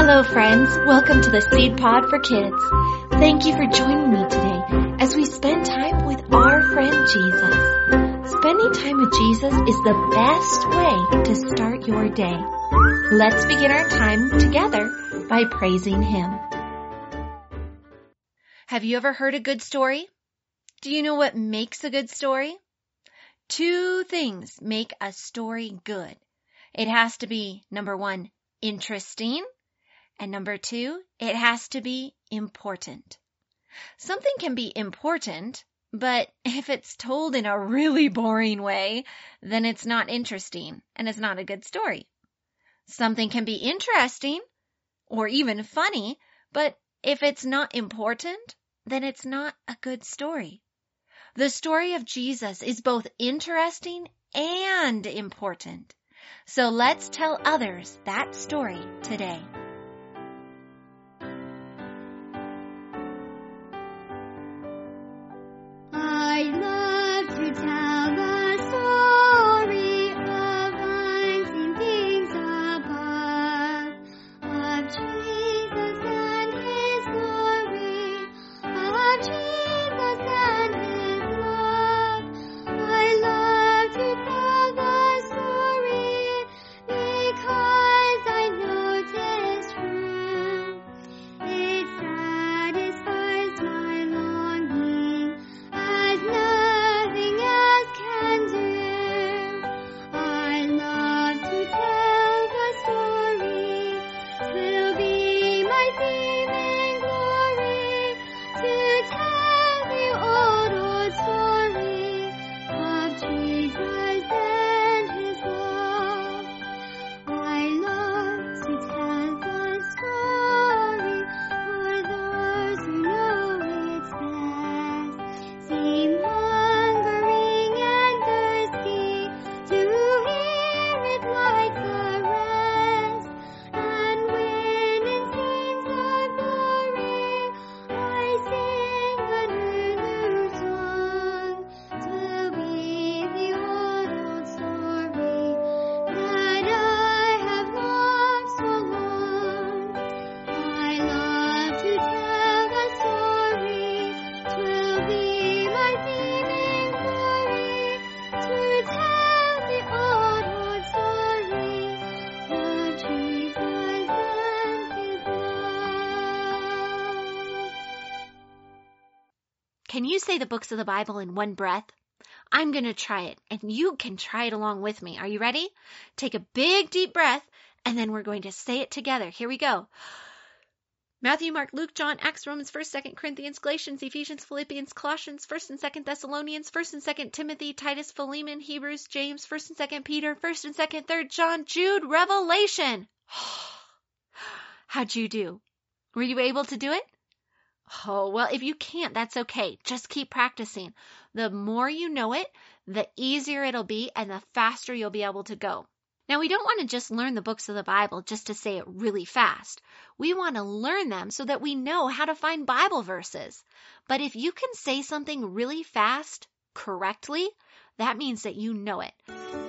Hello friends, welcome to the Seed Pod for Kids. Thank you for joining me today as we spend time with our friend Jesus. Spending time with Jesus is the best way to start your day. Let's begin our time together by praising Him. Have you ever heard a good story? Do you know what makes a good story? Two things make a story good. It has to be, number one, interesting. And number two, it has to be important. Something can be important, but if it's told in a really boring way, then it's not interesting and it's not a good story. Something can be interesting or even funny, but if it's not important, then it's not a good story. The story of Jesus is both interesting and important. So let's tell others that story today. Can you say the books of the Bible in one breath? I'm going to try it, and you can try it along with me. Are you ready? Take a big, deep breath, and then we're going to say it together. Here we go. Matthew, Mark, Luke, John, Acts, Romans, 1st, 2nd Corinthians, Galatians, Ephesians, Philippians, Colossians, 1st and 2nd Thessalonians, 1st and 2nd Timothy, Titus, Philemon, Hebrews, James, 1st and 2nd Peter, 1st and 2nd, 3rd John, Jude, Revelation. How'd you do? Were you able to do it? Oh, well, if you can't, that's okay. Just keep practicing. The more you know it, the easier it'll be and the faster you'll be able to go. Now, we don't want to just learn the books of the Bible just to say it really fast. We want to learn them so that we know how to find Bible verses. But if you can say something really fast, correctly, that means that you know it.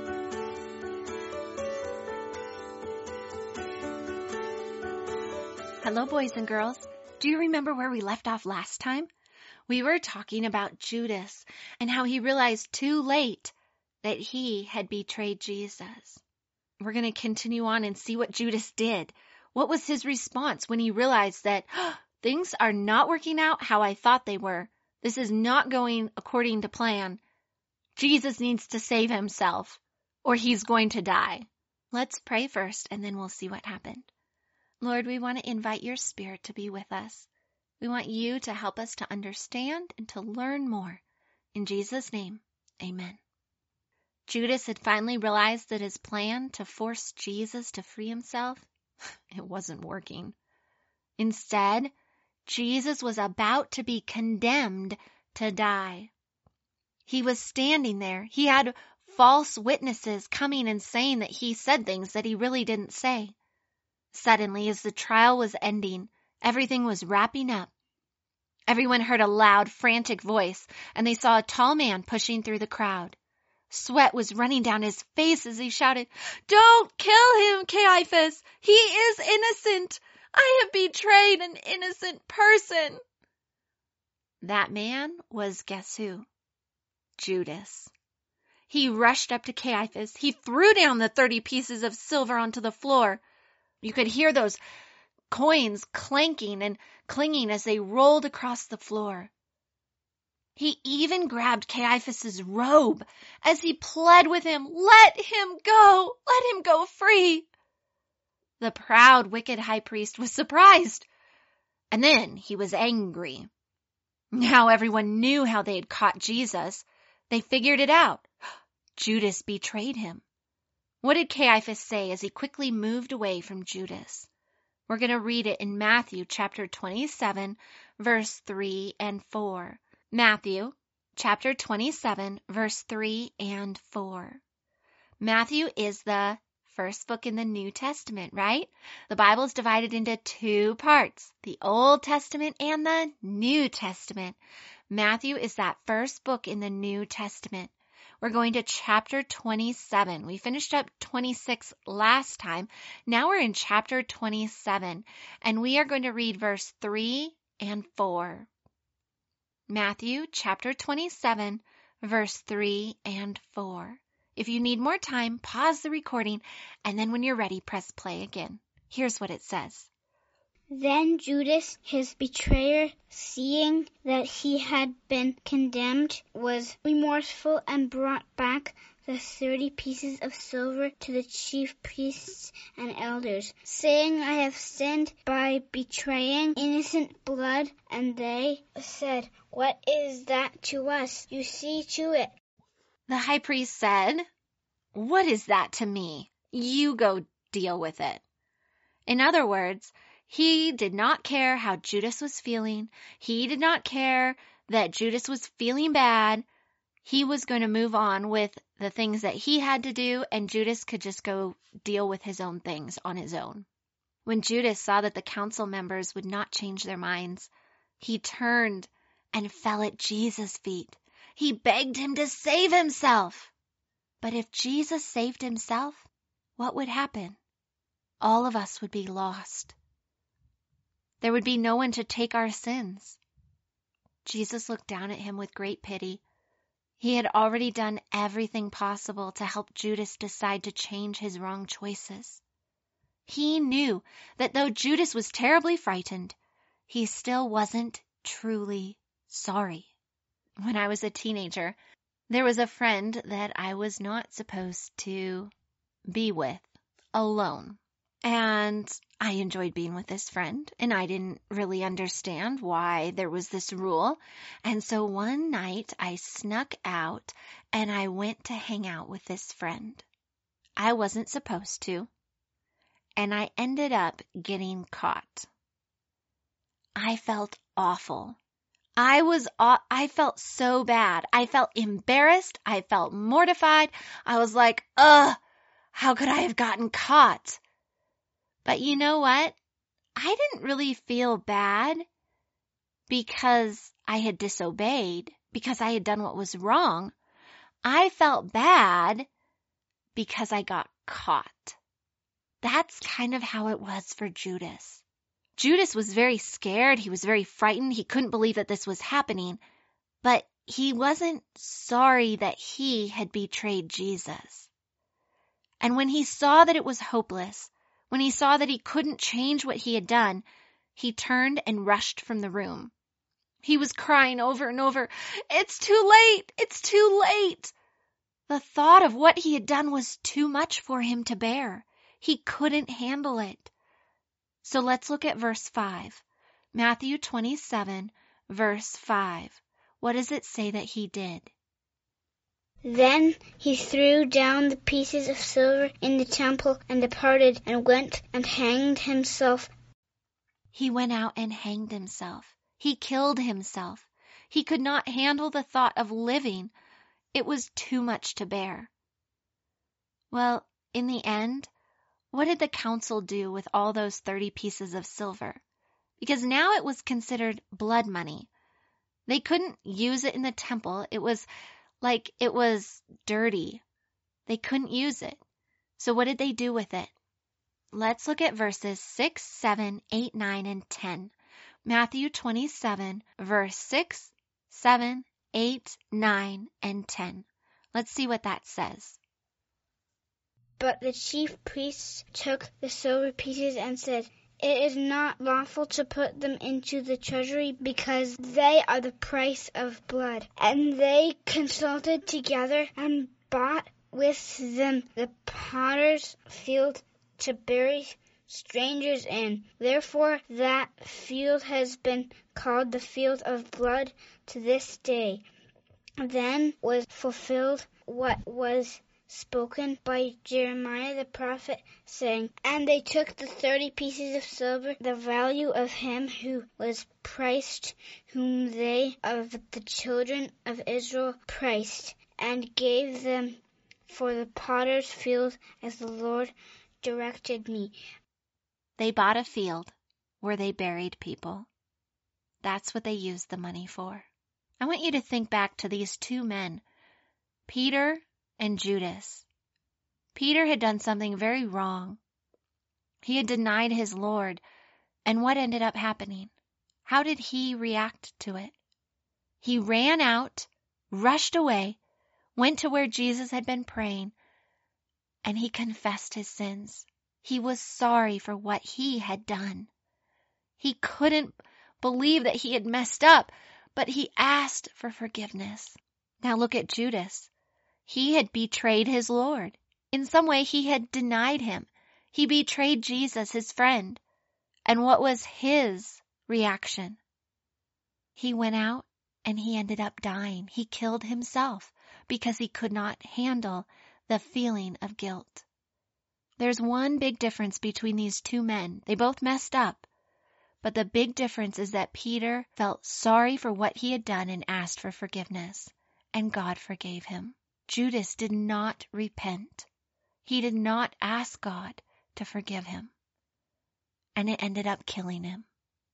Hello, boys and girls. Do you remember where we left off last time? We were talking about Judas and how he realized too late that he had betrayed Jesus. We're going to continue on and see what Judas did. What was his response when he realized that things are not working out how I thought they were? This is not going according to plan. Jesus needs to save himself or he's going to die. Let's pray first and then we'll see what happened. Lord, we want to invite your Spirit to be with us. We want you to help us to understand and to learn more. In Jesus' name, amen. Judas had finally realized that his plan to force Jesus to free himself, it wasn't working. Instead, Jesus was about to be condemned to die. He was standing there. He had false witnesses coming and saying that he said things that he really didn't say. Suddenly, as the trial was ending, everything was wrapping up. Everyone heard a loud, frantic voice, and they saw a tall man pushing through the crowd. Sweat was running down his face as he shouted, "Don't kill him, Caiaphas! He is innocent! I have betrayed an innocent person. That man was, guess who? Judas. He rushed up to Caiaphas. He threw down the 30 pieces of silver onto the floor. You could hear those coins clanking and clinging as they rolled across the floor. He even grabbed Caiaphas's robe as he pled with him, "Let him go! Let him go free!" The proud, wicked high priest was surprised, and then he was angry. Now everyone knew how they had caught Jesus. They figured it out. Judas betrayed him. What did Caiaphas say as he quickly moved away from Judas? We're going to read it in Matthew chapter 27, verse 3 and 4. Matthew chapter 27, verse 3 and 4. Matthew is the first book in the New Testament, right? The Bible is divided into 2 parts, the Old Testament and the New Testament. Matthew is that first book in the New Testament. We're going to chapter 27. We finished up 26 last time. Now we're in chapter 27, and we are going to read verse 3 and 4. Matthew chapter 27, verse 3 and 4. If you need more time, pause the recording, and then when you're ready, press play again. Here's what it says. Then Judas, his betrayer, seeing that he had been condemned, was remorseful and brought back the 30 pieces of silver to the chief priests and elders, saying, "I have sinned by betraying innocent blood." And they said, "What is that to us? You see to it." The high priest said, "What is that to me? You go deal with it." In other words, he did not care how Judas was feeling. He did not care that Judas was feeling bad. He was going to move on with the things that he had to do, and Judas could just go deal with his own things on his own. When Judas saw that the council members would not change their minds, he turned and fell at Jesus' feet. He begged him to save himself. But if Jesus saved himself, what would happen? All of us would be lost. There would be no one to take our sins. Jesus looked down at him with great pity. He had already done everything possible to help Judas decide to change his wrong choices. He knew that though Judas was terribly frightened, he still wasn't truly sorry. When I was a teenager, there was a friend that I was not supposed to be with alone. And I enjoyed being with this friend, and I didn't really understand why there was this rule. And so one night I snuck out and I went to hang out with this friend. I wasn't supposed to, and I ended up getting caught. I felt awful. I felt so bad. I felt embarrassed. I felt mortified. I was like, how could I have gotten caught? But you know what? I didn't really feel bad because I had disobeyed, because I had done what was wrong. I felt bad because I got caught. That's kind of how it was for Judas. Judas was very scared. He was very frightened. He couldn't believe that this was happening. But he wasn't sorry that he had betrayed Jesus. And when he saw that it was hopeless, when he saw that he couldn't change what he had done, he turned and rushed from the room. He was crying over and over, "It's too late! It's too late!" The thought of what he had done was too much for him to bear. He couldn't handle it. So let's look at verse 5. Matthew 27, verse 5. What does it say that he did? Then he threw down the pieces of silver in the temple and departed and went and hanged himself. He went out and hanged himself. He killed himself. He could not handle the thought of living. It was too much to bear. Well, in the end, what did the council do with all those 30 pieces of silver? Because now it was considered blood money. They couldn't use it in the temple. It was dirty. They couldn't use it. So what did they do with it? Let's look at verses 6, 7, 8, 9, and 10. Matthew 27, verse 6, 7, 8, 9, and 10. Let's see what that says. But the chief priests took the silver pieces and said, "It is not lawful to put them into the treasury because they are the price of blood." And they consulted together and bought with them the potter's field to bury strangers in. Therefore that field has been called the field of blood to this day. Then was fulfilled what was spoken by Jeremiah the prophet, saying, "And they took the 30 pieces of silver, the value of him who was priced, whom they of the children of Israel priced, and gave them for the potter's field as the Lord directed me." They bought a field where they buried people. That's what they used the money for. I want you to think back to these two men, Peter and Judas. Peter had done something very wrong. He had denied his Lord. And what ended up happening? How did he react to it? He ran out, rushed away, went to where Jesus had been praying, and he confessed his sins. He was sorry for what he had done. He couldn't believe that he had messed up, but he asked for forgiveness. Now look at Judas. He had betrayed his Lord. In some way, he had denied him. He betrayed Jesus, his friend. And what was his reaction? He went out and he ended up dying. He killed himself because he could not handle the feeling of guilt. There's one big difference between these two men. They both messed up. But the big difference is that Peter felt sorry for what he had done and asked for forgiveness. And God forgave him. Judas did not repent. He did not ask God to forgive him. And it ended up killing him.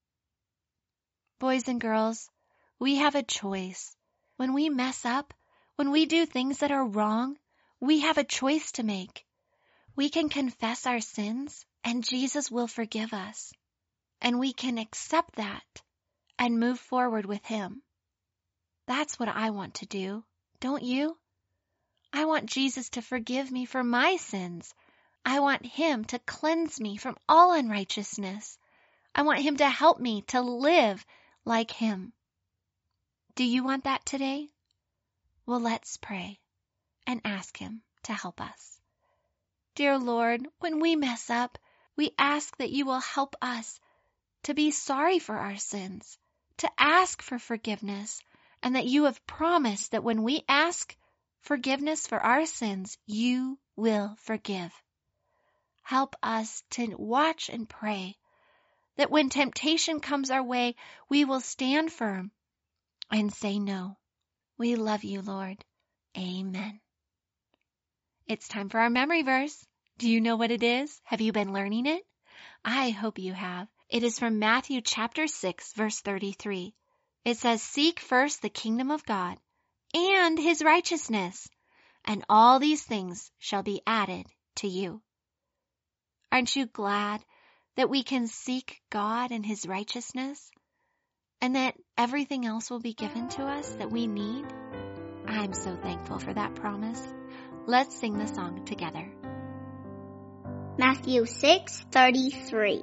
Boys and girls, we have a choice. When we mess up, when we do things that are wrong, we have a choice to make. We can confess our sins and Jesus will forgive us. And we can accept that and move forward with him. That's what I want to do, don't you? I want Jesus to forgive me for my sins. I want him to cleanse me from all unrighteousness. I want him to help me to live like him. Do you want that today? Well, let's pray and ask him to help us. Dear Lord, when we mess up, we ask that you will help us to be sorry for our sins, to ask for forgiveness, and that you have promised that when we ask forgiveness for our sins, you will forgive. Help us to watch and pray that when temptation comes our way, we will stand firm and say no. We love you, Lord. Amen. It's time for our memory verse. Do you know what it is? Have you been learning it? I hope you have. It is from Matthew chapter 6, verse 33. It says, "Seek first the kingdom of God and his righteousness, and all these things shall be added to you." Aren't you glad that we can seek God and his righteousness, and that everything else will be given to us that we need? I'm so thankful for that promise. Let's sing the song together. Matthew 6:33.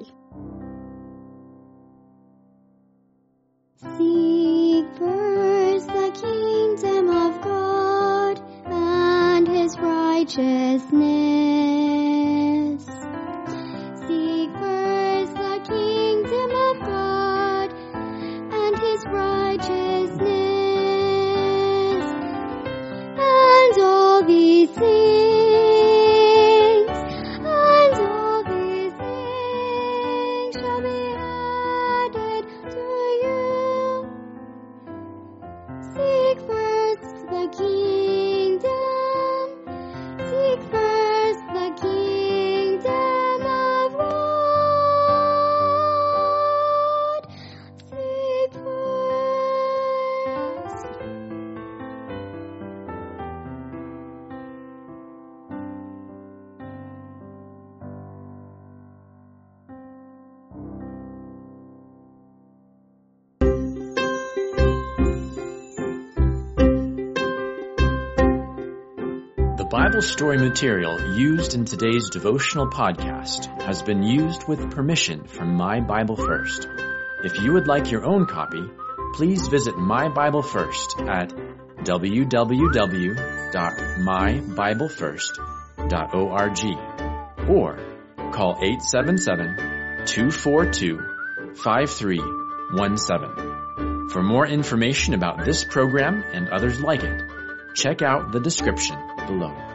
Seek first the kingdom of God and his righteousness. Seek first the kingdom of God and his righteousness, and all these things shall be added to you. Seek first the kingdom. Seek first the kingdom of God. Seek first. The Bible story material used in today's devotional podcast has been used with permission from My Bible First. If you would like your own copy, please visit My Bible First at www.mybiblefirst.org or call 877-242-5317. For more information about this program and others like it, check out the description below.